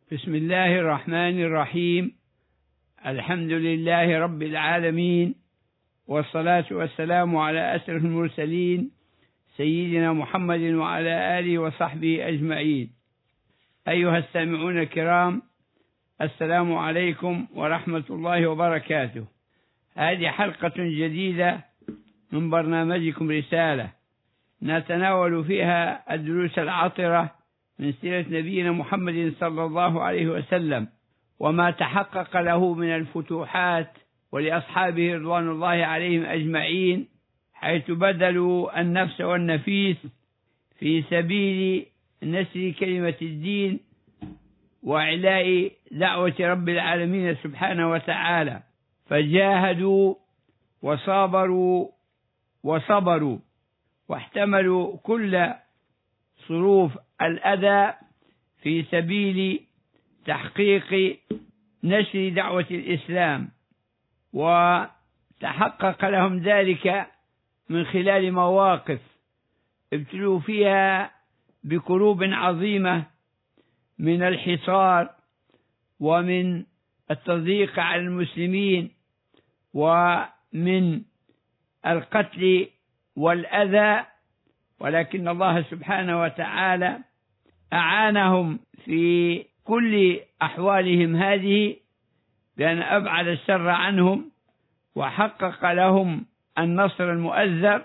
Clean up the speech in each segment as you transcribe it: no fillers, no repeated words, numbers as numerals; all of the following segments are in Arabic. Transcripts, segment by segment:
بسم الله الرحمن الرحيم. الحمد لله رب العالمين، والصلاة والسلام على أشرف المرسلين سيدنا محمد وعلى آله وصحبه أجمعين. أيها السامعون الكرام، السلام عليكم ورحمة الله وبركاته. هذه حلقة جديدة من برنامجكم رسالة، نتناول فيها الدروس العطرة من سيرة نبينا محمد صلى الله عليه وسلم، وما تحقق له من الفتوحات ولأصحابه رضوان الله عليهم أجمعين، حيث بذلوا النفس والنفيس في سبيل نشر كلمة الدين وإعلاء دعوة رب العالمين سبحانه وتعالى، فجاهدوا وصبروا واحتملوا كل صروف الأذى في سبيل تحقيق نشر دعوة الإسلام، وتحقق لهم ذلك من خلال مواقف ابتلوا فيها بكروب عظيمة من الحصار ومن التضييق على المسلمين ومن القتل والأذى، ولكن الله سبحانه وتعالى أعانهم في كل أحوالهم هذه بأن أبعد الشر عنهم وحقق لهم النصر المؤزر،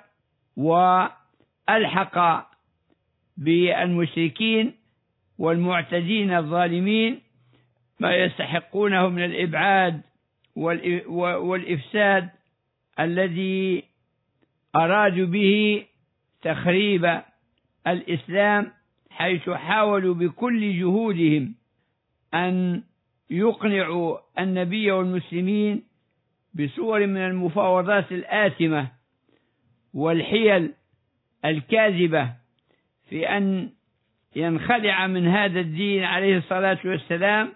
وألحق بالمشركين والمعتدين الظالمين ما يستحقونه من الإبعاد والإفساد الذي أرادوا به تخريب الإسلام، حيث حاولوا بكل جهودهم أن يقنعوا النبي والمسلمين بصور من المفاوضات الآثمة والحيل الكاذبة في أن ينخلع من هذا الدين عليه الصلاة والسلام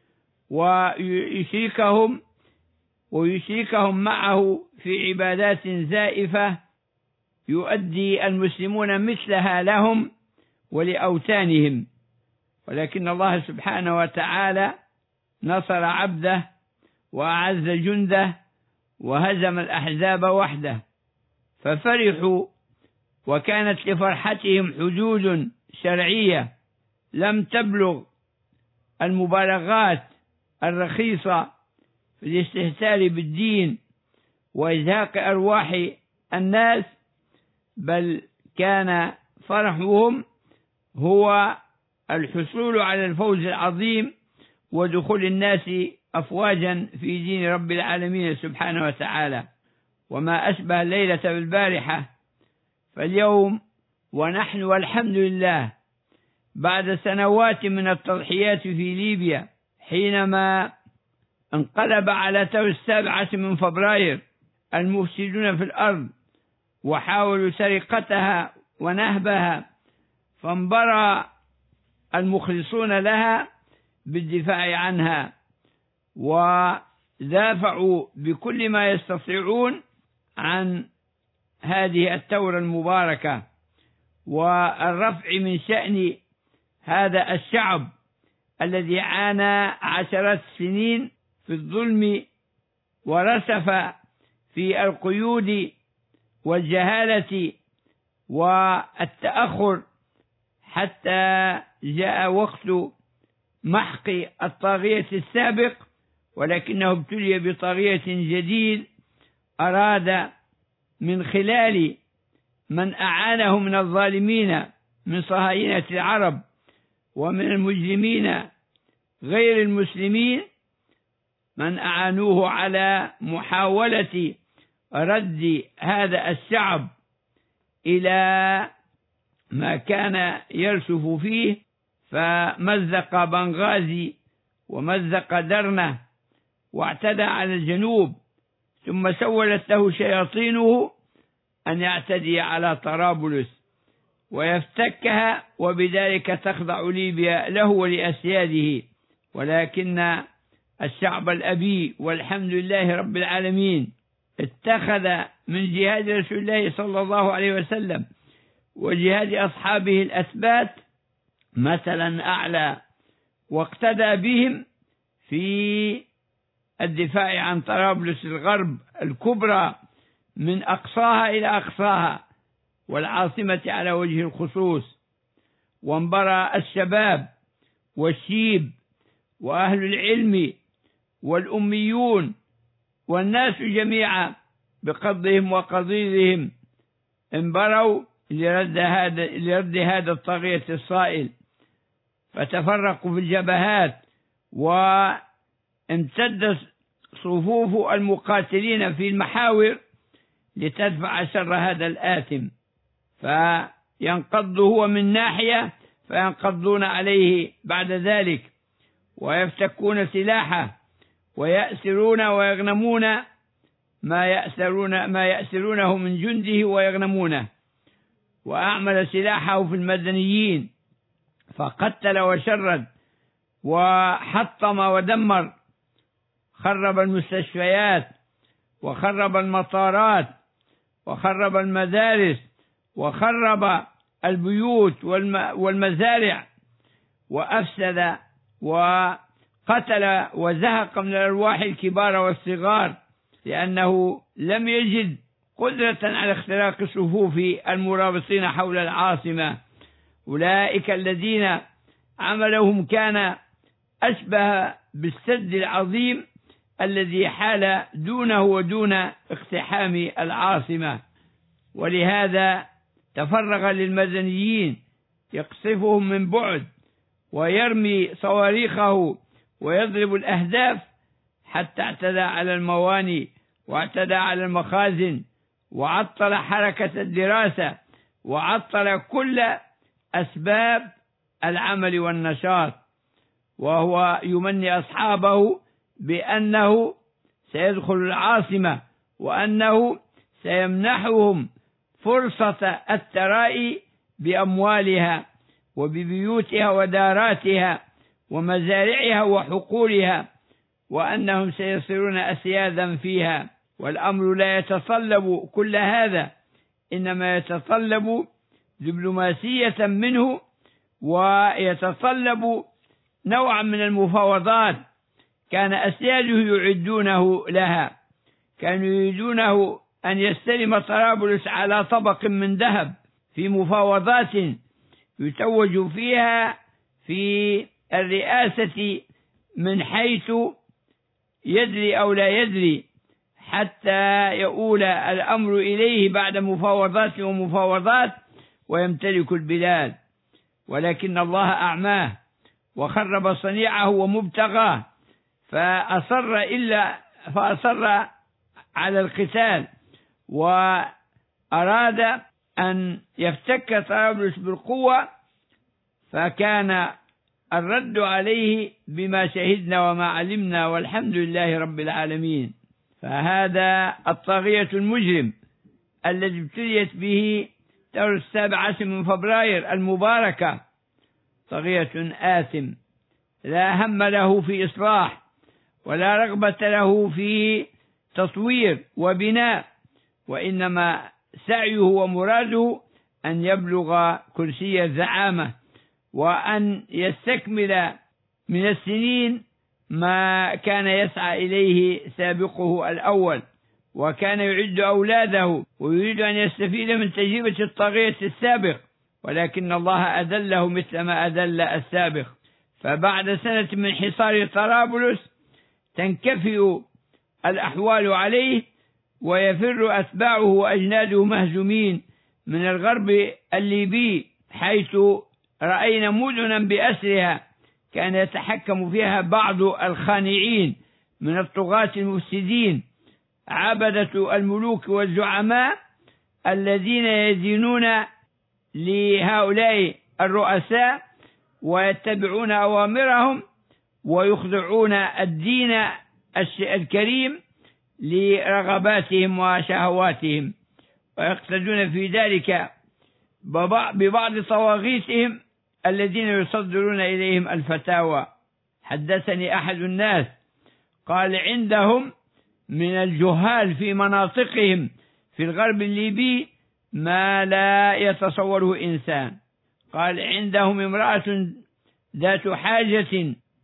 ويشركهم معه في عبادات زائفة يؤدي المسلمون مثلها لهم ولأوثانهم، ولكن الله سبحانه وتعالى نصر عبده وأعز جنده وهزم الأحزاب وحده، ففرحوا، وكانت لفرحتهم حدود شرعية لم تبلغ المبالغات الرخيصة في الاستهتار بالدين وإزهاق أرواح الناس، بل كان فرحهم هو الحصول على الفوز العظيم ودخول الناس أفواجا في دين رب العالمين سبحانه وتعالى. وما أشبه الليلة بالبارحة، فاليوم ونحن والحمد لله بعد سنوات من التضحيات في ليبيا، حينما انقلب على تو 7 من فبراير المفسدون في الأرض وحاولوا سرقتها ونهبها، فانبرى المخلصون لها بالدفاع عنها ودافعوا بكل ما يستطيعون عن هذه الثورة المباركة والرفع من شأن هذا الشعب الذي عانى 10 سنين في الظلم ورسف في القيود والجهالة والتأخر، حتى جاء وقت محق الطاغية السابق، ولكنه ابتلي بطاغية جديد أراد من خلال من أعانه من الظالمين من صهاينة العرب ومن المجرمين غير المسلمين، من أعانوه على محاولة رد هذا الشعب إلى ما كان يرسف فيه، فمزق بنغازي ومزق درنة واعتدى على الجنوب، ثم سولت له شياطينه أن يعتدي على طرابلس ويفتكها، وبذلك تخضع ليبيا له ولأسياده. ولكن الشعب الأبي والحمد لله رب العالمين اتخذ من جهاد رسول الله صلى الله عليه وسلم وجهاد أصحابه الأثبات مثلا أعلى واقتدى بهم في الدفاع عن طرابلس الغرب الكبرى من أقصاها إلى أقصاها والعاصمة على وجه الخصوص، وانبرى الشباب والشيب وأهل العلم والأميون والناس جميعا بقضهم وقضيضهم انبروا لرد هذا الطاغية الصائل، فتفرقوا في الجبهات وامتدت صفوف المقاتلين في المحاور لتدفع شر هذا الآثم، فينقض هو من ناحية فينقضون عليه بعد ذلك ويفتكون سلاحه ويأسرون ويغنمون ما يأسرونه من جنده ويغنمونه. وأعمل سلاحه في المدنيين فقتل وشرد وحطم ودمر، خرب المستشفيات وخرب المطارات وخرب المدارس وخرب البيوت والمزارع وأفسد وقتل وزهق من الأرواح الكبار والصغار، لأنه لم يجد قدرة على اختراق صفوف المرابطين حول العاصمة. أولئك الذين عملهم كان أشبه بالسد العظيم الذي حال دونه ودون اقتحام العاصمة، ولهذا تفرغ للمدنيين يقصفهم من بعد ويرمي صواريخه ويضرب الأهداف، حتى اعتدى على المواني واعتدى على المخازن وعطل حركة الدراسة وعطل كل أسباب العمل والنشاط، وهو يمني أصحابه بأنه سيدخل العاصمة وأنه سيمنحهم فرصة الثراء بأموالها وببيوتها وداراتها ومزارعها وحقولها، وأنهم سيصيرون أسيادا فيها. والأمر لا يتطلب كل هذا، إنما يتطلب دبلوماسية منه ويتطلب نوعا من المفاوضات كان أسياده يعدونه لها. كانوا يريدونه أن يستلم طرابلس على طبق من ذهب في مفاوضات يتوج فيها في الرئاسة من حيث يدري أو لا يدري، حتى يؤول الأمر إليه بعد مفاوضات ومفاوضات ويمتلك البلاد. ولكن الله أعماه وخرب صنيعه ومبتغاه، فأصر على القتال وأراد أن يفتك طرابلس بالقوة، فكان الرد عليه بما شهدنا وما علمنا، والحمد لله رب العالمين. فهذا الطاغية المجرم الذي ابتليت به ثورة 17 فبراير المباركة طاغية آثم لا هم له في إصلاح ولا رغبة له في تطوير وبناء، وإنما سعيه ومراده أن يبلغ كرسي الزعامة وأن يستكمل من السنين ما كان يسعى إليه سابقه الأول، وكان يعد أولاده ويريد أن يستفيد من تجربة الطاغية السابق، ولكن الله أذله مثل ما أذل السابق. فبعد سنة من حصار طرابلس تنكفئ الأحوال عليه ويفر أتباعه وأجناده مهزومين من الغرب الليبي، حيث رأينا مدنا بأسرها كان يتحكم فيها بعض الخانعين من الطغاة المفسدين عبدة الملوك والزعماء الذين يدينون لهؤلاء الرؤساء ويتبعون أوامرهم ويخضعون الدين الكريم لرغباتهم وشهواتهم، ويقتدون في ذلك ببعض طواغيتهم الذين يصدرون إليهم الفتاوى. حدثني أحد الناس قال عندهم من الجهال في مناطقهم في الغرب الليبي ما لا يتصوره إنسان. قال عندهم امرأة ذات حاجة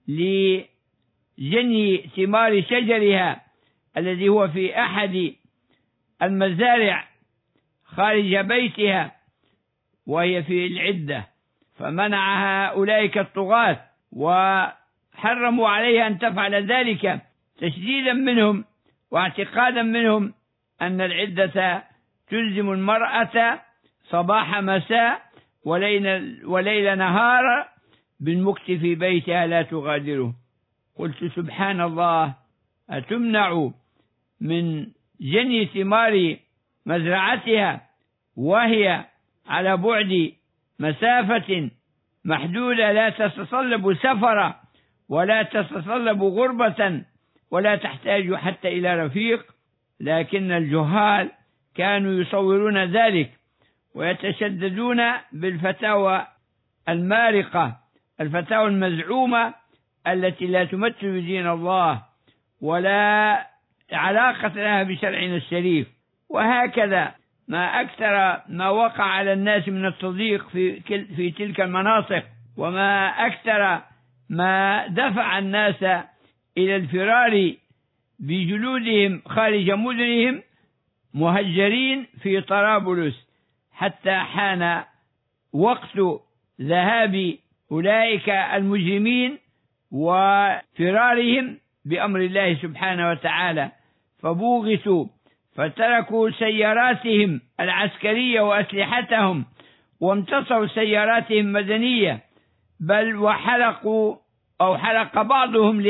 لجني ثمار شجرها الذي هو في أحد المزارع خارج بيتها وهي في العدة، فمنعها أولئك الطغاة وحرموا عليها أن تفعل ذلك تشديدا منهم واعتقادا منهم أن العدة تلزم المرأة صباح مساء وليل نهار بالمكث في بيتها لا تغادره. قلت سبحان الله، أتمنع من جني ثمار مزرعتها وهي على بعد مسافة محدودة لا تتطلب سفرا ولا تتطلب غربة ولا تحتاج حتى إلى رفيق؟ لكن الجهال كانوا يصورون ذلك ويتشددون بالفتاوى المارقة، الفتاوى المزعومة التي لا تمثل دين الله ولا علاقة لها بشرعنا الشريف. وهكذا ما أكثر ما وقع على الناس من التضييق في تلك المناطق، وما أكثر ما دفع الناس إلى الفرار بجلودهم خارج مدنهم مهجرين في طرابلس، حتى حان وقت ذهاب أولئك المجرمين وفرارهم بأمر الله سبحانه وتعالى، فبوغتوا فتركوا سياراتهم العسكرية وأسلحتهم وامتصوا سياراتهم المدنية، بل وحلقوا أو حلق بعضهم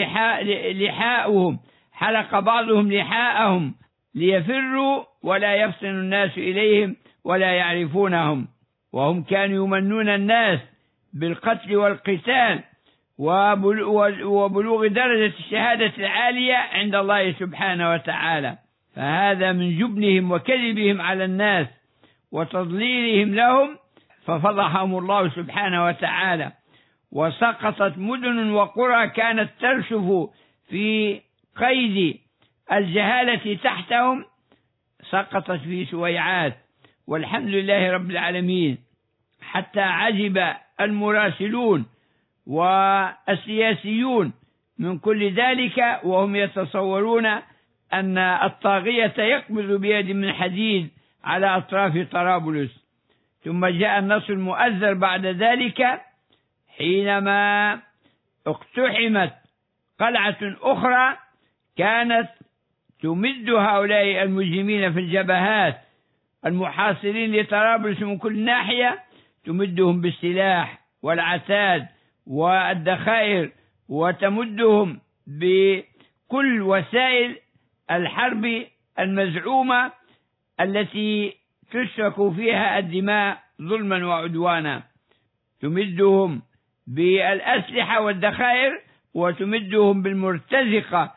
لحاءهم ليفروا ولا يفطن الناس إليهم ولا يعرفونهم، وهم كانوا يمنون الناس بالقتل والقتال وبلوغ درجة الشهادة العالية عند الله سبحانه وتعالى. فهذا من جبنهم وكذبهم على الناس وتضليلهم لهم، ففضحهم الله سبحانه وتعالى. وسقطت مدن وقرى كانت ترشف في قيد الجهالة تحتهم، سقطت في سويعات، والحمد لله رب العالمين، حتى عجب المراسلون والسياسيون من كل ذلك وهم يتصورون أن الطاغية يقبض بيد من حديد على أطراف طرابلس. ثم جاء النصر المؤزر بعد ذلك حينما اقتحمت قلعة أخرى كانت تمد هؤلاء المجرمين في الجبهات المحاصرين لطرابلس من كل ناحية، تمدهم بالسلاح والعتاد والذخائر وتمدهم بكل وسائل الحرب المزعومة التي تسفك فيها الدماء ظلما وعدوانا، تمدهم بالأسلحة والذخائر وتمدهم بالمرتزقة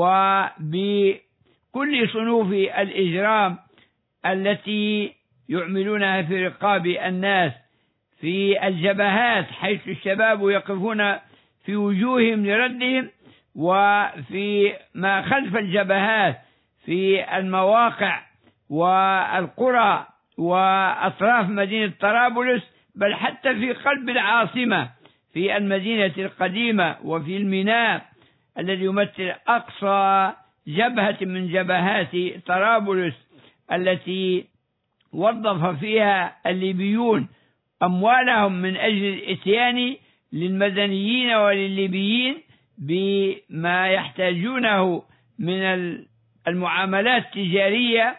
وبكل صنوف الإجرام التي يعملونها في رقاب الناس في الجبهات، حيث الشباب يقفون في وجوههم لردهم، وفي ما خلف الجبهات في المواقع والقرى وأطراف مدينة طرابلس، بل حتى في قلب العاصمة في المدينة القديمة وفي الميناء الذي يمثل أقصى جبهة من جبهات طرابلس التي وظف فيها الليبيون أموالهم من أجل الإتيان للمدنيين وللليبيين بما يحتاجونه من المعاملات التجارية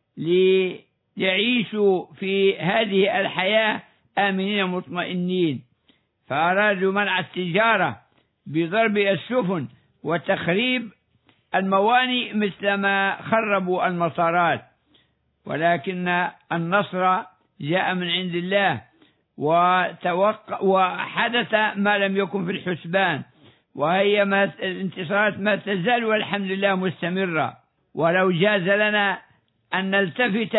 ليعيشوا في هذه الحياة آمنين مطمئنين، فأرادوا منع التجارة بضرب السفن وتخريب الموانئ مثل ما خربوا المطارات. ولكن النصر جاء من عند الله وحدث ما لم يكن في الحسبان، وهي الانتصارات ما تزال والحمد لله مستمرة. ولو جاز لنا أن نلتفت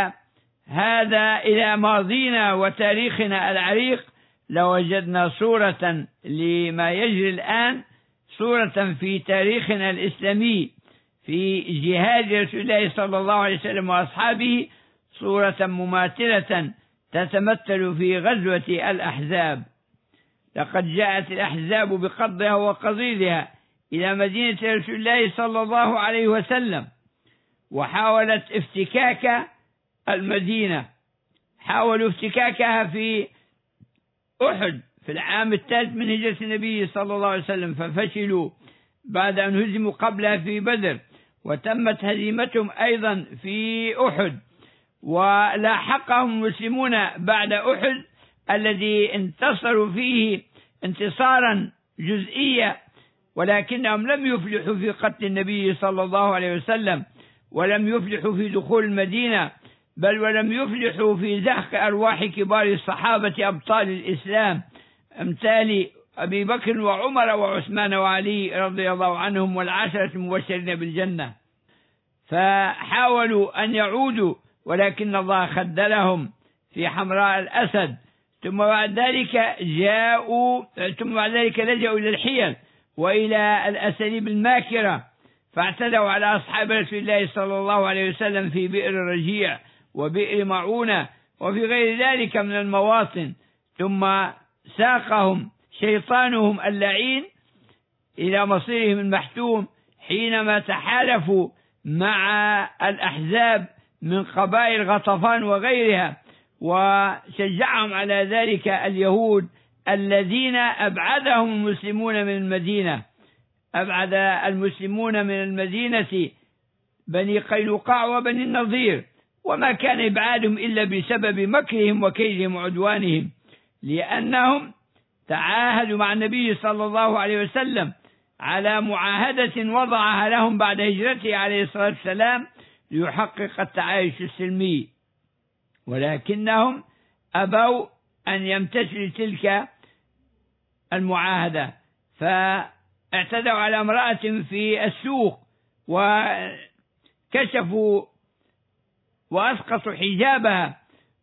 إلى ماضينا وتاريخنا العريق لوجدنا صورة لما يجري الآن، صورة في تاريخنا الإسلامي في جهاد رسول الله صلى الله عليه وسلم وأصحابه، صورة مماثلة تتمثل في غزوة الأحزاب. لقد جاءت الأحزاب بقضها وقضيضها إلى مدينة رسول الله صلى الله عليه وسلم، وحاولت افتكاك المدينة، حاولوا افتكاكها في أحد في العام الثالث من هجرة النبي صلى الله عليه وسلم، ففشلوا بعد أن هزموا قبلها في بدر، وتمت هزيمتهم أيضا في أحد، ولاحقهم المسلمون بعد أحد الذي انتصروا فيه انتصارا جزئيا، ولكنهم لم يفلحوا في قتل النبي صلى الله عليه وسلم، ولم يفلحوا في دخول المدينة، بل ولم يفلحوا في زحف أرواح كبار الصحابة أبطال الإسلام أمثال أبي بكر وعمر وعثمان وعلي رضي الله عنهم والعشرة المبشرين بالجنة. فحاولوا أن يعودوا، ولكن الله خذلهم في حمراء الأسد. ثم بعد ذلك لجأوا إلى الحيل وإلى الأساليب الماكرة، فاعتدوا على أصحاب رسول الله صلى الله عليه وسلم في بئر رجيع وبئر معونة وفي غير ذلك من المواطن. ثم ساقهم شيطانهم اللعين إلى مصيرهم المحتوم حينما تحالفوا مع الأحزاب من قبائل غطفان وغيرها، وشجعهم على ذلك اليهود الذين أبعدهم المسلمون من المدينة. أبعد المسلمون من المدينة بني قينقاع وبني النضير، وما كان إبعادهم إلا بسبب مكرهم وكيدهم وعدوانهم، لأنهم تعاهدوا مع النبي صلى الله عليه وسلم على معاهدة وضعها لهم بعد هجرته عليه الصلاة والسلام ليحقق التعايش السلمي، ولكنهم أبوا أن يمتثلوا تلك المعاهدة، فاعتدوا على امرأة في السوق وكشفوا وأسقطوا حجابها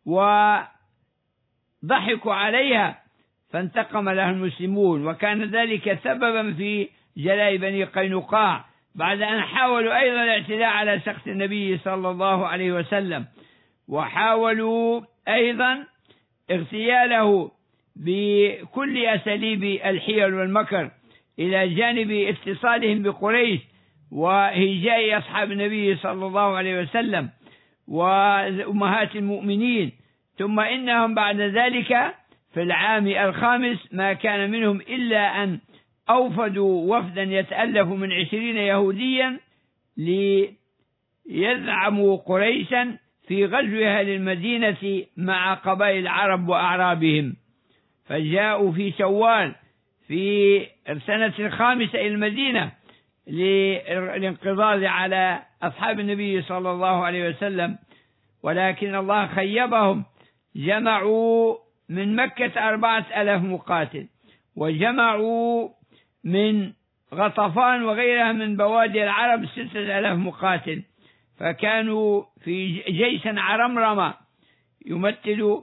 وضحكوا عليها، فانتقم لها المسلمون، وكان ذلك سببا في جلاء بني قينقاع بعد أن حاولوا أيضا الاعتداء على شخص النبي صلى الله عليه وسلم، وحاولوا أيضا اغتياله بكل أساليب الحيل والمكر، إلى جانب اتصالهم بقريش وهجاء أصحاب النبي صلى الله عليه وسلم وأمهات المؤمنين. ثم إنهم بعد ذلك في العام الخامس ما كان منهم إلا أن أوفدوا وفدا يتألف من 20 يهوديا ليزعموا قريشا في غزوها للمدينة مع قبائل العرب وأعرابهم، فجاءوا في شوال في السنة الخامسة إلى المدينة للانقضاض على أصحاب النبي صلى الله عليه وسلم، ولكن الله خيبهم. جمعوا من مكة 4000 مقاتل، وجمعوا من غطفان وغيرها من بوادي العرب 6000 مقاتل، فكانوا في جيش عرمرمة يمثل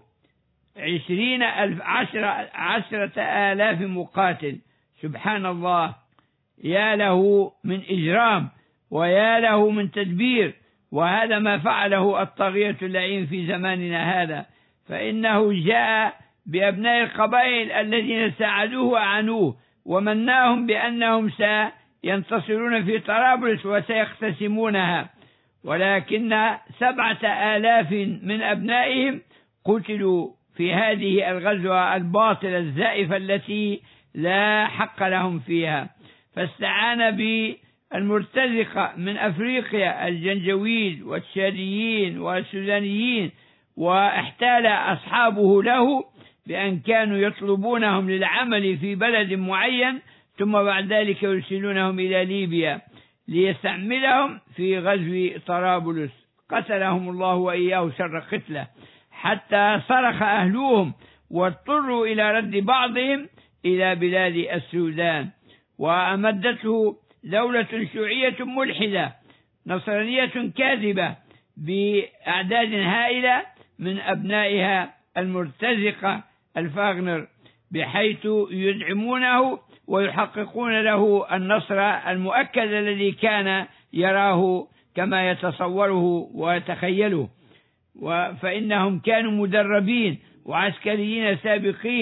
10,000 مقاتل. سبحان الله، يا له من إجرام ويا له من تدبير، وهذا ما فعله الطاغية اللعين في زماننا هذا، فإنه جاء بأبناء القبائل الذين ساعدوه وأعانوه ومناهم بأنهم سينتصرون في طرابلس وسيقتسمونها، ولكن 7,000 من أبنائهم قتلوا في هذه الغزوة الباطلة الزائفة التي لا حق لهم فيها. فاستعان بالمرتزقة من أفريقيا الجنجويد والتشاديين والسودانيين، واحتال أصحابه له بأن كانوا يطلبونهم للعمل في بلد معين، ثم بعد ذلك يرسلونهم إلى ليبيا ليستعملهم في غزو طرابلس. قتلهم الله وإياه شر قتله، حتى صرخ أهلوهم واضطروا إلى رد بعضهم إلى بلاد السودان، وأمدته دولة شيوعية ملحدة نصرانية كاذبة بأعداد هائلة من أبنائها المرتزقة الفاغنر، بحيث يدعمونه ويحققون له النصر المؤكد الذي كان يراه كما يتصوره ويتخيله. فإنهم كانوا مدربين وعسكريين سابقين،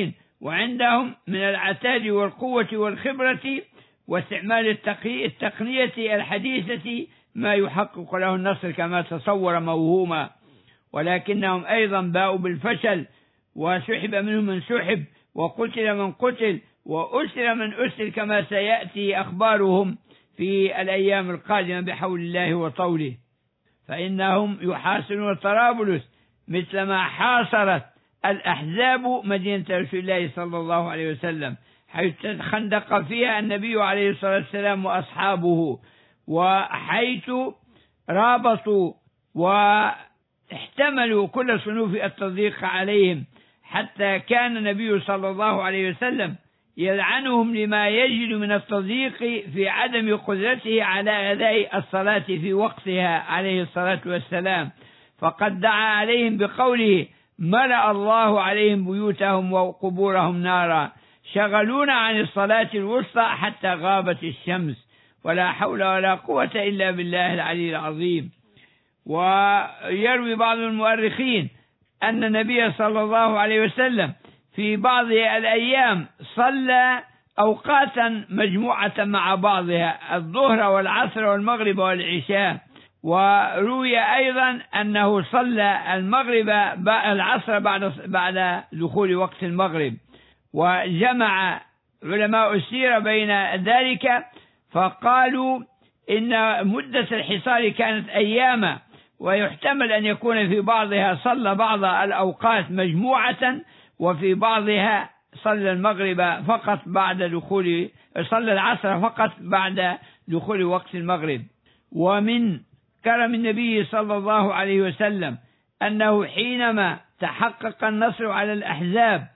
وعندهم من العتاد والقوة والخبرة واستعمال التقنية الحديثة ما يحقق له النصر كما تصور موهوما، ولكنهم أيضا باءوا بالفشل، وسحب منهم من سحب، وقتل من قتل، وأسر من أسر، كما سيأتي أخبارهم في الأيام القادمة بحول الله وطوله. فإنهم يحاصرون طرابلس مثلما حاصرت الأحزاب مدينة رسول الله صلى الله عليه وسلم، حيث خندق فيها النبي عليه الصلاة والسلام وأصحابه، وحيث رابطوا واحتملوا كل صنوف التضييق عليهم، حتى كان النبي صلى الله عليه وسلم يلعنهم لما يجد من التضييق في عدم قدرته على أداء الصلاة في وقتها عليه الصلاة والسلام، فقد دعا عليهم بقوله: ملأ الله عليهم بيوتهم وقبورهم نارا، شغلونا عن الصلاة الوسطى حتى غابت الشمس، ولا حول ولا قوة إلا بالله العلي العظيم. ويروي بعض المؤرخين أن النبي صلى الله عليه وسلم في بعض الأيام صلى أوقاتا مجموعة مع بعضها، الظهر والعصر والمغرب والعشاء. وروي أيضا أنه صلى العصر بعد دخول وقت المغرب. وجمع علماء السيرة بين ذلك فقالوا إن مدة الحصار كانت أياما، ويحتمل أن يكون في بعضها صلى بعض الأوقات مجموعة، وفي بعضها صلى المغرب فقط صلى العصر فقط بعد دخول وقت المغرب. ومن كرم النبي صلى الله عليه وسلم أنه حينما تحقق النصر على الأحزاب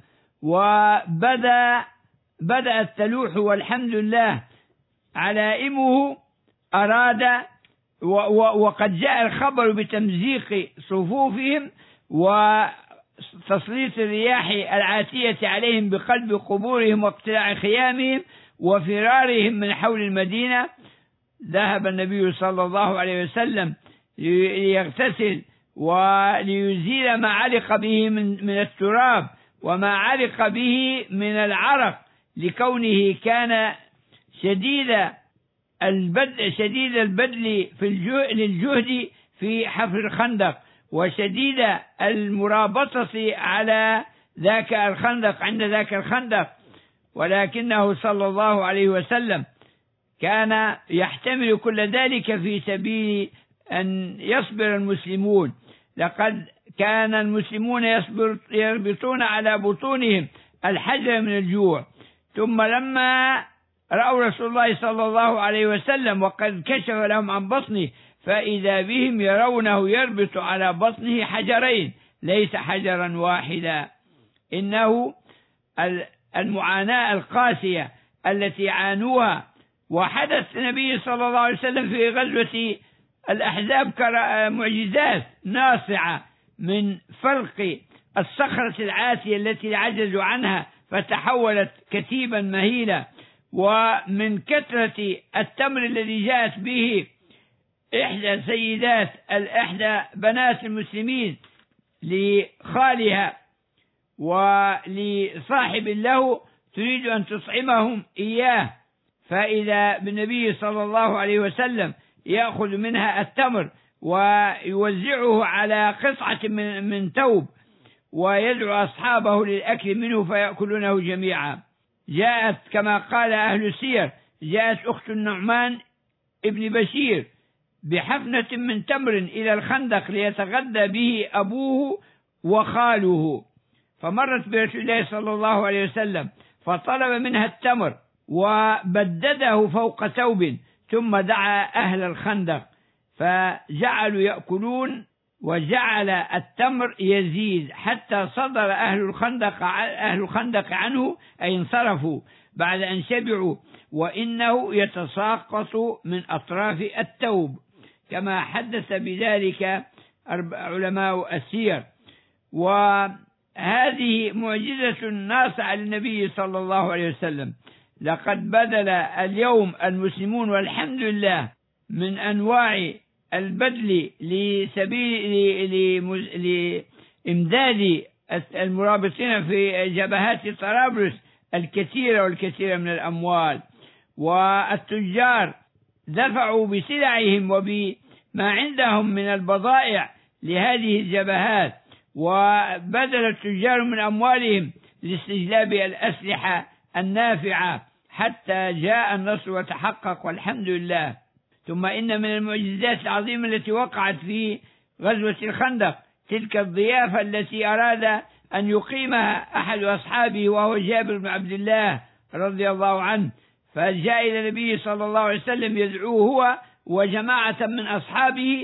بدأت تلوح والحمد لله علائمه، أراد وقد جاء الخبر بتمزيق صفوفهم وتسليط الرياح العاتية عليهم بقلب قبورهم واقتلاع خيامهم وفرارهم من حول المدينة. ذهب النبي صلى الله عليه وسلم ليغتسل وليزيل ما علق به من التراب وما علق به من العرق، لكونه كان شديد البذل للجهد في حفر الخندق، وشديد المرابطة على عند ذاك الخندق، ولكنه صلى الله عليه وسلم كان يحتمل كل ذلك في سبيل أن يصبر المسلمون. لقد كان المسلمون يربطون على بطونهم الحجر من الجوع، ثم لما رأوا رسول الله صلى الله عليه وسلم وقد كشف لهم عن بطنه، فإذا بهم يرونه يربط على بطنه حجرين ليس حجرا واحدا. إنه المعاناة القاسية التي عانوها. وحدث النبي صلى الله عليه وسلم في غزوة الأحزاب معجزات ناصعة، من فلق الصخرة العاتية التي عجزوا عنها فتحولت كتيبا مهيلا، ومن كثرة التمر الذي جاءت به إحدى بنات المسلمين لخالها ولصاحب له تريد أن تطعمهم إياه، فإذا بالنبي صلى الله عليه وسلم يأخذ منها التمر ويوزعه على قطعة من ثوب ويدعو أصحابه للأكل منه فيأكلونه جميعا. جاءت كما قال أهل السير، جاءت أخت النعمان ابن بشير بحفنة من تمر إلى الخندق ليتغدى به أبوه وخاله، فمرت برسول الله صلى الله عليه وسلم فطلب منها التمر وبدده فوق ثوب، ثم دعا أهل الخندق فجعلوا يأكلون، وجعل التمر يزيد حتى صدر أهل الخندق عنه، أي انصرفوا بعد أن شبعوا، وإنه يتساقط من أطراف الثوب كما حدث بذلك علماء السير. وهذه معجزة ناصعة للنبي صلى الله عليه وسلم. لقد بذل اليوم المسلمون والحمد لله من أنواع البذل لإمداد المرابطين في جبهات طرابلس الكثير والكثير من الأموال. والتجار دفعوا بسلعهم وبما عندهم من البضائع لهذه الجبهات، وبذل التجار من أموالهم لاستجلاب الأسلحة النافعة حتى جاء النصر وتحقق والحمد لله. ثم إن من المعجزات العظيمة التي وقعت في غزوة الخندق تلك الضيافة التي أراد أن يقيمها أحد أصحابه وهو جابر بن عبد الله رضي الله عنه، فجاء إلى النبي صلى الله عليه وسلم يدعوه هو وجماعة من أصحابه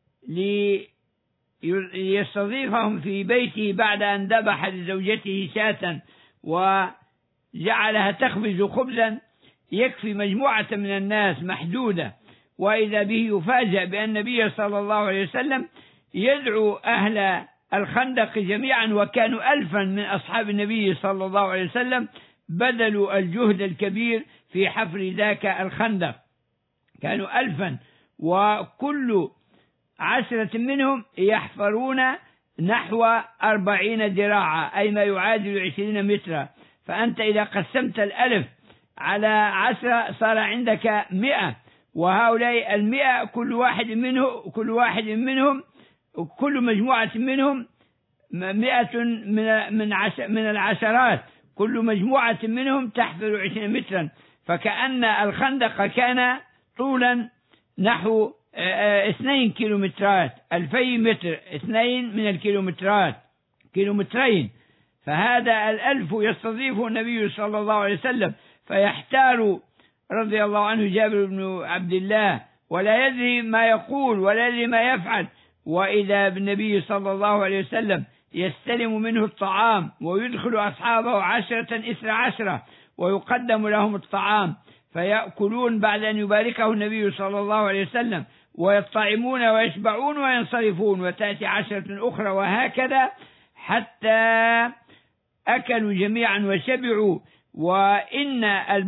ليستضيفهم في بيته بعد أن ذبح لزوجته شاة وجعلها تخبز خبزا يكفي مجموعة من الناس محدودة. وإذا به يفاجأ بأن النبي صلى الله عليه وسلم يدعو أهل الخندق جميعا، وكانوا 1000 من أصحاب النبي صلى الله عليه وسلم بذلوا الجهد الكبير في حفر ذاك الخندق، كانوا 1000 وكل 10 منهم يحفرون نحو 40 ذراعا، أي ما يعادل 20 مترا. فأنت إذا قسمت 1000 على 10 صار عندك 100، وهؤلاء 100 كل واحد منهم كل مجموعة منهم 100 من العشرات، كل مجموعة منهم تحفر 20 مترا، فكأن الخندق كان طولا نحو 2 كيلومترات، 2000 متر، 2 من الكيلومترات، كيلومترين. فهذا 1000 يستضيفه النبي صلى الله عليه وسلم، فيحتار رضي الله عنه جابر بن عبد الله ولا يدري ما يقول ولا يدري ما يفعل، وإذا بالنبي صلى الله عليه وسلم يستلم منه الطعام ويدخل أصحابه 10 إثر 10 ويقدم لهم الطعام فيأكلون بعد أن يباركه النبي صلى الله عليه وسلم، ويطعمون ويشبعون وينصرفون، وتأتي 10 أخرى، وهكذا حتى أكلوا جميعا وشبعوا. وإن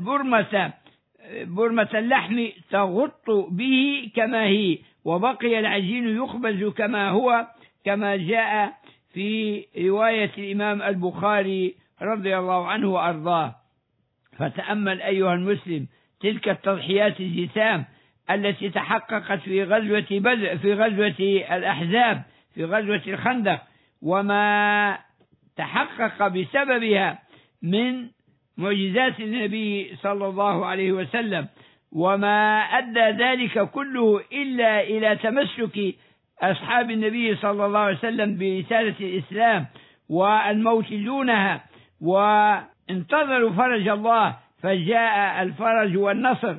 برمة اللحم تغط به كما هي، وبقي العجين يخبز كما هو، كما جاء في رواية الإمام البخاري رضي الله عنه وأرضاه. فتأمل أيها المسلم تلك التضحيات الجسام التي تحققت في غزوة بدر، في غزوة الأحزاب، في غزوة الخندق، وما تحقق بسببها من معجزات النبي صلى الله عليه وسلم، وما أدى ذلك كله إلا إلى تمسك أصحاب النبي صلى الله عليه وسلم برسالة الإسلام والموت دونها، وانتظروا فرج الله، فجاء الفرج والنصر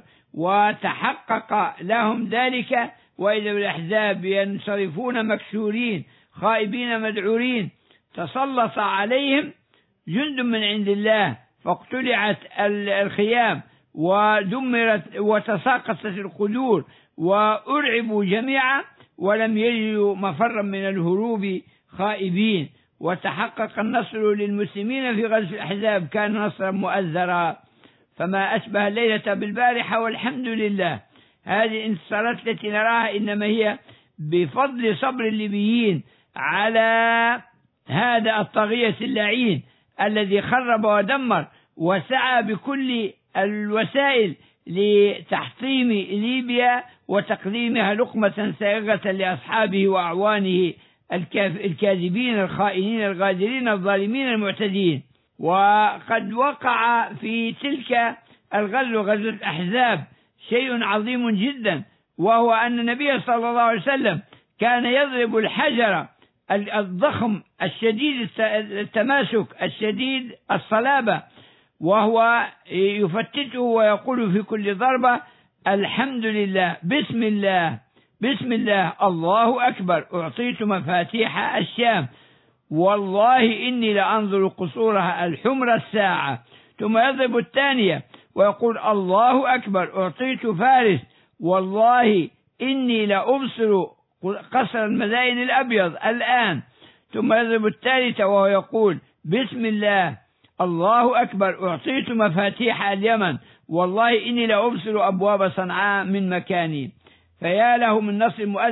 وتحقق لهم ذلك. وإذا بالأحزاب ينصرفون مكسورين خائبين مدعورين، تسلط عليهم جند من عند الله فاقتلعت الخيام ودمرت وتساقطت القدور وأرعبوا جميعا ولم يجدوا مفرا من الهروب خائبين. وتحقق النصر للمسلمين في غزوة الأحزاب، كان نصرا مؤزرا، فما أشبه الليلة بالبارحة والحمد لله. هذه الانتصارات التي نراها إنما هي بفضل صبر الليبيين على هذا الطاغية اللعين الذي خرب ودمر وسعى بكل الوسائل لتحطيم ليبيا وتقديمها لقمة سائغة لأصحابه وأعوانه الكاذبين الخائنين الغادرين الظالمين المعتدين. وقد وقع في تلك الغزوة، غزوة الأحزاب، شيء عظيم جدا، وهو أن النبي صلى الله عليه وسلم كان يضرب الحجر الضخم الشديد التماسك الشديد الصلابة، وهو يفتته ويقول في كل ضربة: الحمد لله، بسم الله، بسم الله، الله أكبر، أعطيت مفاتيح الشام، والله إني لأنظر قصورها الحمر الساعة. ثم يضرب الثانية ويقول: الله أكبر، أعطيت فارس، والله إني لأبصر قصر المدائن الأبيض الآن. ثم يضرب الثالثة وهو يقول: بسم الله، الله أكبر، أعطيت مفاتيح اليمن، والله إني لأبصر أبواب صنعاء من مكاني. فيا له من نصر مؤزر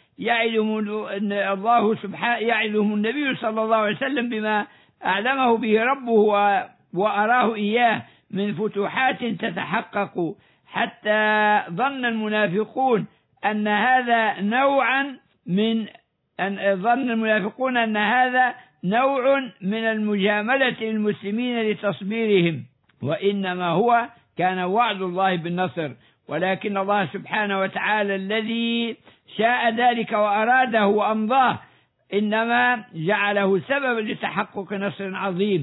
يعدهم الله سبحانه، يعدهم النبي صلى الله عليه وسلم بما أعلمه به ربه وأراه إياه من فتوحات تتحقق، حتى ظن المنافقون أن هذا نوع من المجاملة للمسلمين لتصبيرهم، وإنما هو كان وعد الله بالنصر، ولكن الله سبحانه وتعالى الذي شاء ذلك وأراده وأمضاه إنما جعله سببا لتحقق نصر عظيم،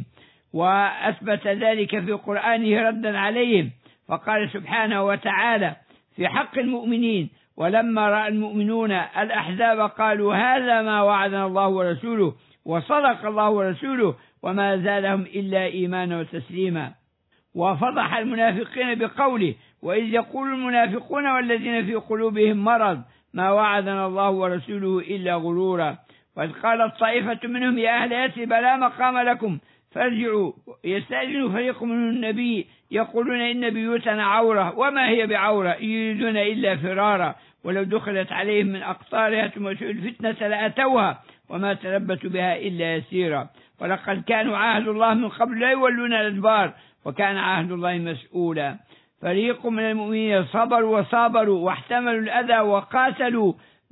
وأثبت ذلك في قرآنه ردا عليهم، فقال سبحانه وتعالى في حق المؤمنين: ولما رأى المؤمنون الأحزاب قالوا هذا ما وعدنا الله ورسوله وصدق الله ورسوله وما زادهم إلا إيمانا وتسليما. وفضح المنافقين بقوله: وإذ يقول المنافقون والذين في قلوبهم مرض ما وعدنا الله ورسوله إلا غرورا. وإذ قالت طائفة منهم يا أهل يثرب لا مقام لكم فارجعوا يستأذن فريق منهم النبي يقولون إن بيوتنا عورة وما هي بعورة يريدون إلا فرارا ولو دخلت عليهم من أقطارها ثم سئلوا الفتنة لأتوها وما تلبثوا بها إلا يسيرا. ولقد كانوا عهد الله من قبل لا يولون الأدبار وكان عهد الله مسؤولا. فريق من المؤمنين صبروا وصابروا واحتملوا الأذى وقاتلوا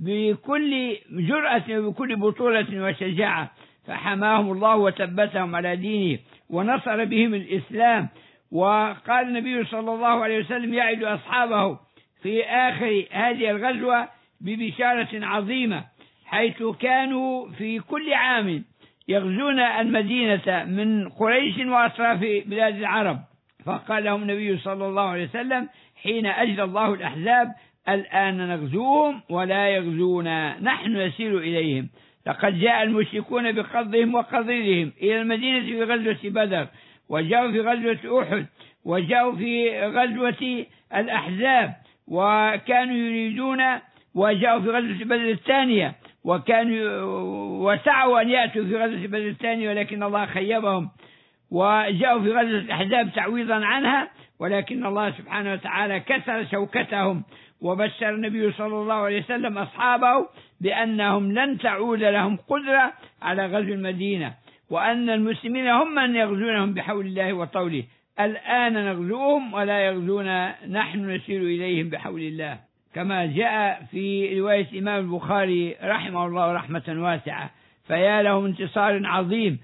بكل جرأة وبكل بطولة وشجاعة، فحماهم الله وثبتهم على دينه ونصر بهم الإسلام. وقال النبي صلى الله عليه وسلم يعد أصحابه في آخر هذه الغزوة ببشارة عظيمة، حيث كانوا في كل عام يغزون المدينة من قريش وأطراف بلاد العرب، فقال لهم النبي صلى الله عليه وسلم حين أجلى الله الأحزاب: الآن نغزوهم ولا يغزونا، نحن نسير إليهم. لقد جاء المشركون بقضهم وقضيهم إلى المدينة في غزوة بدر، وجاءوا في غزوة أحد، وجاءوا في غزوة الأحزاب، وكانوا يريدون، وجاءوا في غزوة بدر الثانية، وسعوا أن يأتوا في غزوة بدر الثانية ولكن الله خيبهم، وجاءوا في غزوة الأحزاب تعويضا عنها، ولكن الله سبحانه وتعالى كسر شوكتهم. وبشر النبي صلى الله عليه وسلم أصحابه بأنهم لن تعود لهم قدرة على غزو المدينة، وأن المسلمين هم من يغزونهم بحول الله وطوله. الآن نغزوهم ولا يغزونا، نحن نسير إليهم بحول الله، كما جاء في رواية الإمام البخاري رحمه الله رحمة واسعة. فيا له من انتصار عظيم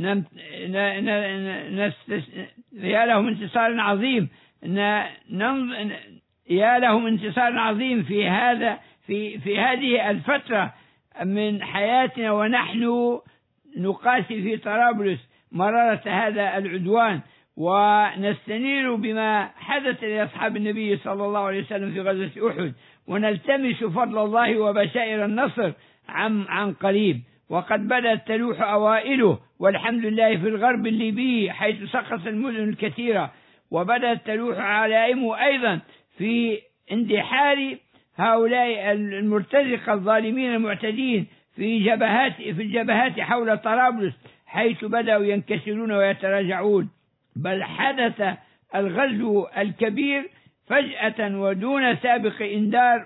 يا له من انتصار عظيم في هذه الفترة من حياتنا، ونحن نقاسي في طرابلس مرارة هذا العدوان، ونستنير بما حدث لأصحاب النبي صلى الله عليه وسلم في غزوة أحد، ونلتمس فضل الله وبشائر النصر عن قريب. وقد بدأت تلوح أوائله والحمد لله في الغرب الليبي حيث سقط المدن الكثيرة، وبدأت تلوح علائمه أيضا في اندحار هؤلاء المرتزقة الظالمين المعتدين في الجبهات حول طرابلس، حيث بدأوا ينكسرون ويتراجعون. بل حدث الغزو الكبير فجأة ودون سابق إنذار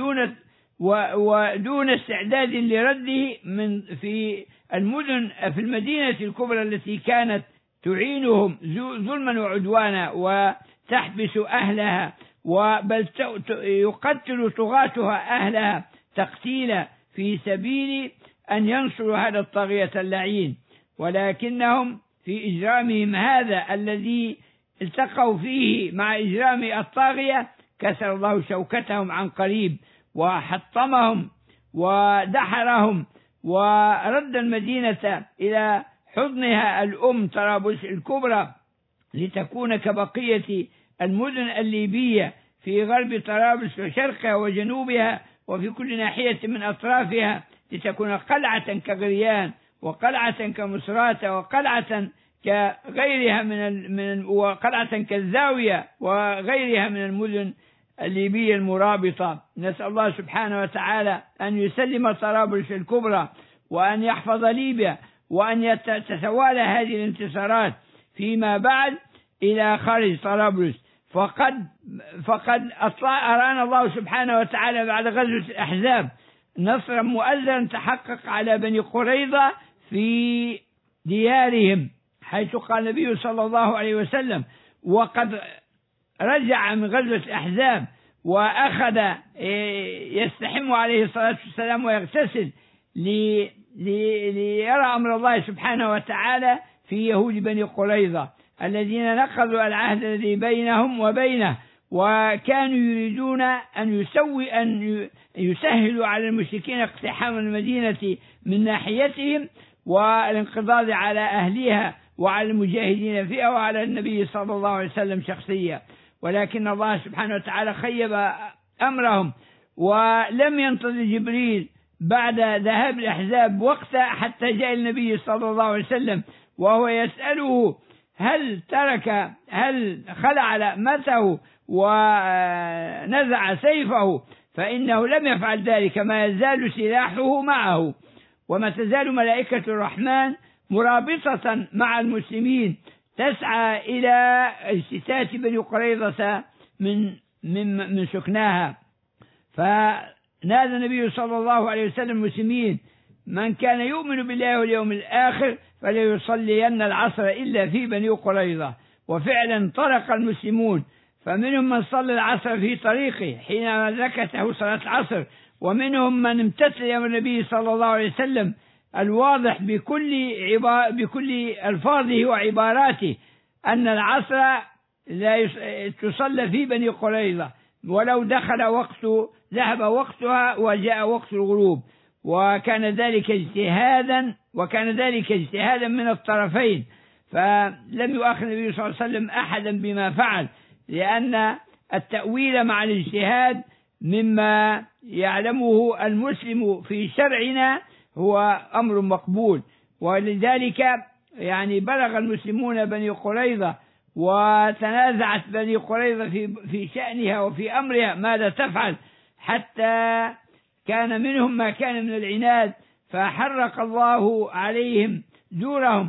ودون استعداد لرده في المدينة الكبرى التي كانت تعينهم ظلما وعدوانا وتحبس أهلها، بل يقتل طغاتها أهلها تقتيلا في سبيل أن ينصروا هذا الطاغية اللعين. ولكنهم في إجرامهم هذا الذي التقوا فيه مع إجرام الطاغية كسر الله شوكتهم عن قريب، وحطمهم ودحرهم، ورد المدينة إلى حضنها الأم طرابلس الكبرى لتكون كبقية المدن الليبية في غرب طرابلس وشرقها وجنوبها وفي كل ناحية من أطرافها، لتكون قلعة كغريان وقلعة كمصراتة وقلعة كغيرها وقلعة كالزاوية وغيرها من المدن الليبية المرابطة. نسأل الله سبحانه وتعالى أن يسلم طرابلس الكبرى وأن يحفظ ليبيا وأن تتوالى هذه الانتصارات فيما بعد إلى خارج طرابلس. فقد أرانا الله سبحانه وتعالى بعد غزوة الأحزاب نصرا مؤزرا تحقق على بني قريظة في ديارهم، حيث قال النبي صلى الله عليه وسلم: وقد رجع من غزوة الأحزاب وأخذ يستحم عليه الصلاة والسلام ويغتسل ليرى أمر الله سبحانه وتعالى في يهود بني قريظة الذين نقضوا العهد الذي بينهم وبينه، وكانوا يريدون أن يسهلوا على المشركين اقتحام المدينة من ناحيتهم والانقضاض على أهلها وعلى المجاهدين فيها وعلى النبي صلى الله عليه وسلم شخصيا، ولكن الله سبحانه وتعالى خيب أمرهم، ولم ينتظر جبريل بعد ذهاب الأحزاب وقتا حتى جاء النبي صلى الله عليه وسلم وهو يسأله هل خلع لأمته ونزع سيفه، فإنه لم يفعل ذلك، ما يزال سلاحه معه، وما تزال ملائكة الرحمن مرابطة مع المسلمين تسعى إلى اجتثاث بني قريظة من سكناها. فنادى النبي صلى الله عليه وسلم المسلمين: من كان يؤمن بالله واليوم الآخر فليصلين العصر إلا في بني قريظة. وفعلا انطلق المسلمون، فمنهم من صلى العصر في طريقه حينما ذكته صلاة العصر، ومنهم من امتثل أمر النبي صلى الله عليه وسلم الواضح بكل ألفاظه وعباراته أن العصر لا تصلى في بني قريظة ولو ذهب وقتها وجاء وقت الغروب، وكان ذلك اجتهادا من الطرفين، فلم يؤاخذ النبي صلى الله عليه وسلم أحدا بما فعل، لأن التأويل مع الاجتهاد مما يعلمه المسلم في شرعنا هو أمر مقبول. ولذلك بلغ المسلمون بني قريظة وتنازعت بني قريظة في شأنها وفي أمرها ماذا تفعل، حتى كان منهم ما كان من العناد، فحرق الله عليهم دورهم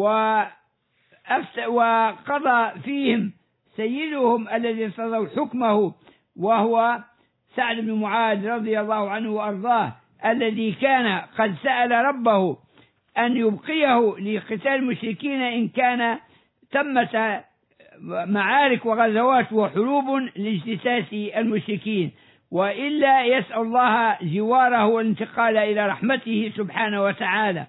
وقضى فيهم سيدهم الذي ارتضوا حكمه، وهو سعد بن معاذ رضي الله عنه وأرضاه، الذي كان قد سأل ربه أن يبقيه لقتال المشركين إن كان تمت معارك وغزوات وحروب لاجتثاث المشركين، وإلا يسأل الله جواره والانتقال إلى رحمته سبحانه وتعالى.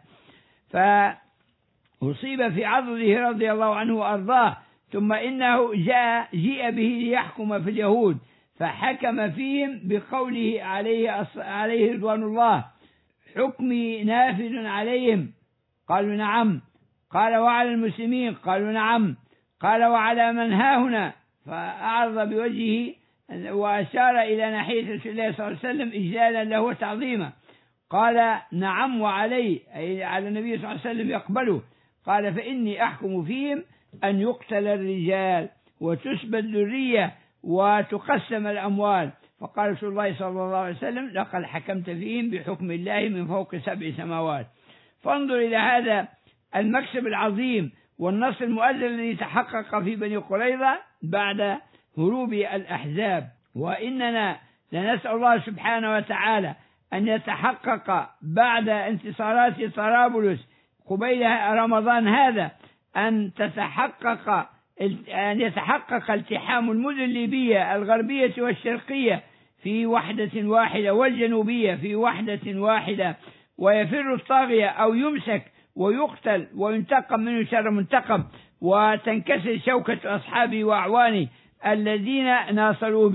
فأصيب في عضده رضي الله عنه وأرضاه، ثم إنه جيء به ليحكم في اليهود، فحكم فيهم بقوله عليه رضوان الله: حكمي نافذ عليهم. قالوا: نعم. قال: وعلى المسلمين؟ قالوا: نعم. قال: وعلى من هاهنا؟ فأعرض بوجهه وأشار إلى ناحية رسول الله صلى الله عليه وسلم إجلالا له وتعظيما. قال: نعم وعلي، أي على النبي صلى الله عليه وسلم يقبله. قال: فإني أحكم فيهم أن يقتل الرجال وتسبى الذرية وتقسم الأموال. فقال رسول الله صلى الله عليه وسلم: لقد حكمت فيهم بحكم الله من فوق 7 سماوات. فانظر إلى هذا المكسب العظيم والنصر المؤزر الذي تحقق في بني قريظة بعد هروب الأحزاب. وإننا لنسأل الله سبحانه وتعالى أن يتحقق بعد انتصارات طرابلس قبيل رمضان هذا أن يتحقق التحام المدن الليبية الغربية والشرقية في وحدة واحدة، والجنوبية في وحدة واحدة، ويفر الطاغية أو يمسك ويقتل وينتقم منه شر منتقم، وتنكسر شوكة أصحابه وأعوانه الذين ناصروه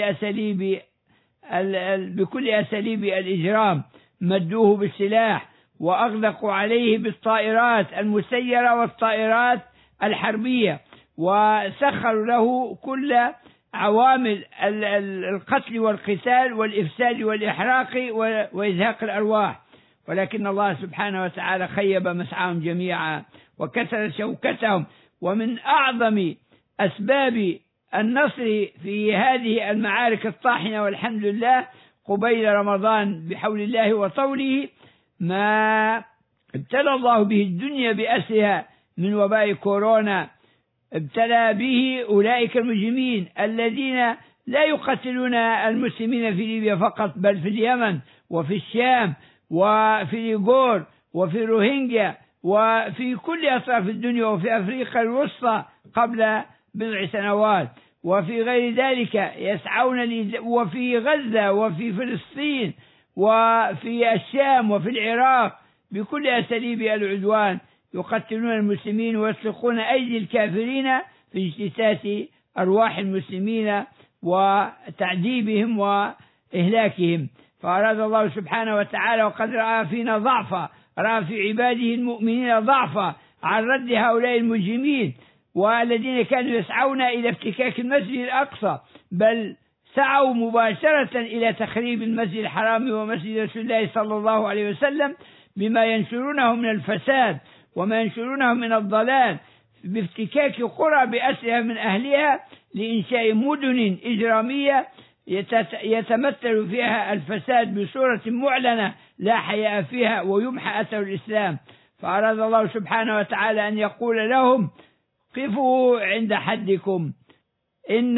بكل أساليب الإجرام، مدوه بالسلاح وأغدقوا عليه بالطائرات المسيرة والطائرات الحربية، وسخروا له كل عوامل القتل والقتال والإفساد والإحراق وإزهاق الأرواح. ولكن الله سبحانه وتعالى خيب مسعاهم جميعا وكسر شوكتهم. ومن أعظم أسباب النصر في هذه المعارك الطاحنة والحمد لله قبيل رمضان بحول الله وطوله ما ابتلى الله به الدنيا بأسرها من وباء كورونا، ابتلى به أولئك المجرمين الذين لا يقتلون المسلمين في ليبيا فقط، بل في اليمن وفي الشام وفي اليغور وفي روهينجيا وفي كل أطراف الدنيا وفي أفريقيا الوسطى قبل بضع سنوات وفي غير ذلك يسعون وفي غزة وفي فلسطين وفي الشام وفي العراق بكل أساليب العدوان يقتلون المسلمين ويطلقون أيدي الكافرين في اجتثاث أرواح المسلمين وتعذيبهم وإهلاكهم. فأراد الله سبحانه وتعالى وقد رأى فينا ضعفا، رأى في عباده المؤمنين ضعفا عن رد هؤلاء المجرمين والذين كانوا يسعون إلى افتكاك المسجد الأقصى، بل سعوا مباشرة إلى تخريب المسجد الحرام ومسجد رسول الله صلى الله عليه وسلم بما ينشرونه من الفساد وما ينشرونه من الضلال بافتكاك قرى بأسرها من أهلها لإنشاء مدن إجرامية يتمثل فيها الفساد بصورة معلنة لا حياء فيها ويمحى أثر الإسلام. فأراد الله سبحانه وتعالى أن يقول لهم قفوا عند حدكم، إن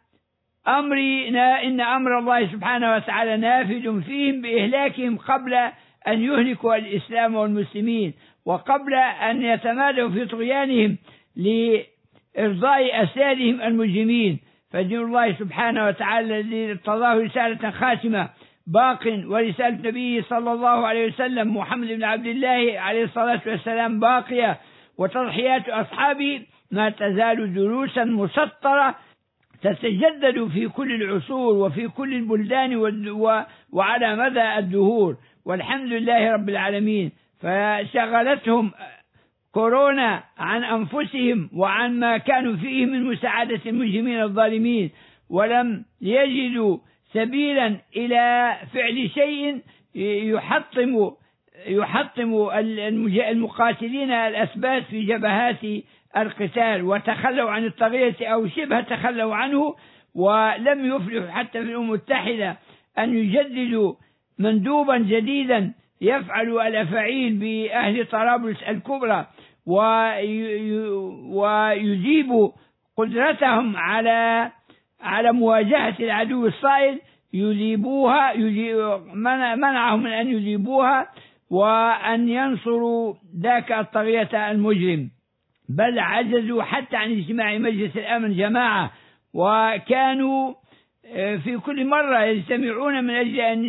أمر الله سبحانه وتعالى نافذ فيهم بإهلاكهم قبل أن يهلكوا الإسلام والمسلمين وقبل أن يتمادوا في طغيانهم لإرضاء أسادهم المجرمين. فدين الله سبحانه وتعالى الذي ارتضاه رسالة خاتمة باق، ورسالة نبيه صلى الله عليه وسلم محمد بن عبد الله عليه الصلاة والسلام باقية، وتضحيات أصحابه ما تزال دروسا مسطرة تتجدد في كل العصور وفي كل البلدان وعلى مدى الدهور، والحمد لله رب العالمين. فشغلتهم كورونا عن أنفسهم وعن ما كانوا فيه من مساعدة المجرمين الظالمين، ولم يجدوا سبيلا إلى فعل شيء يحطم المقاتلين الأسبات في جبهات القتال، وتخلوا عن الطغية أو شبه تخلوا عنه، ولم يفلحوا حتى في الأمم المتحدة أن يجددوا مندوبا جديدا يفعل الأفاعيل بأهل طرابلس الكبرى ويجيب قدرتهم على مواجهة العدو الصائل، منعهم من أن يجيبوها وأن ينصروا ذاك الطغية المجرم، بل عجزوا حتى عن اجتماع مجلس الأمن جماعة، وكانوا في كل مرة يجتمعون من أجل أن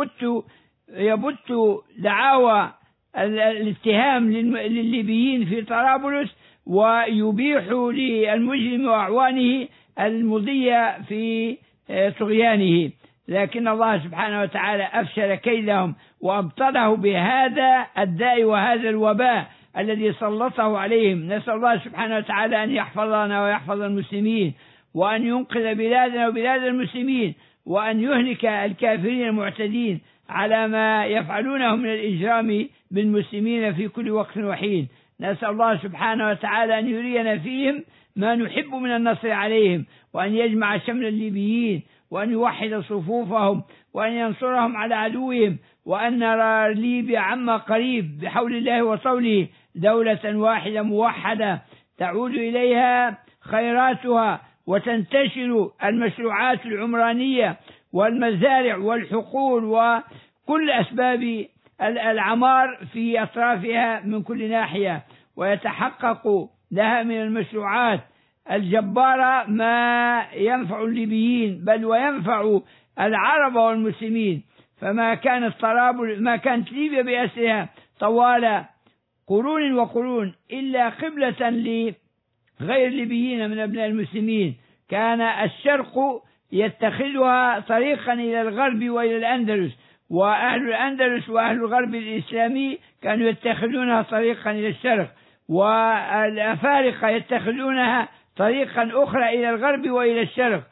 يبثوا دعاوى الاتهام للليبيين في طرابلس ويبيحوا للمجرم وأعوانه المضي في طغيانه. لكن الله سبحانه وتعالى أفشل كيدهم وأبطله بهذا الداء وهذا الوباء الذي سلطه عليهم. نسأل الله سبحانه وتعالى أن يحفظنا ويحفظ المسلمين، وأن ينقذ بلادنا وبلاد المسلمين، وأن يهلك الكافرين المعتدين على ما يفعلونه من الإجرام بالمسلمين في كل وقت وحين. نسأل الله سبحانه وتعالى أن يرينا فيهم ما نحب من النصر عليهم، وأن يجمع شمل الليبيين، وأن يوحد صفوفهم، وأن ينصرهم على عدوهم، وأن نرى ليبيا عما قريب بحول الله وطوله دولة واحدة موحدة تعود إليها خيراتها، وتنتشر المشروعات العمرانية والمزارع والحقول وكل أسباب العمار في أطرافها من كل ناحية، ويتحقق لها من المشروعات الجبارة ما ينفع الليبيين بل وينفع العرب والمسلمين. فما كانت ليبيا بأسرها طوال قرون وقرون إلا قبلة لغير الليبيين من أبناء المسلمين. كان الشرق يتخذها طريقا إلى الغرب وإلى الأندلس، وأهل الأندلس وأهل الغرب الإسلامي كانوا يتخذونها طريقا إلى الشرق، والأفارقة يتخذونها طريقا أخرى إلى الغرب وإلى الشرق.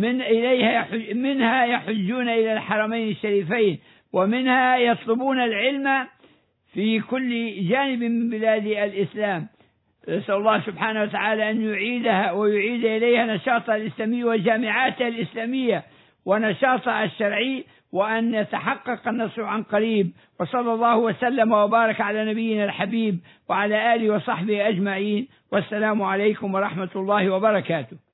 منها يحجون إلى الحرمين الشريفين، ومنها يطلبون العلم في كل جانب من بلاد الإسلام. نسأل الله سبحانه وتعالى أن يعيدها ويعيد إليها نشاطها الإسلامي وجامعاتها الإسلامية ونشاطها الشرعي، وأن يتحقق النصر عن قريب. وصلى الله وسلم وبارك على نبينا الحبيب وعلى آله وصحبه أجمعين، والسلام عليكم ورحمة الله وبركاته.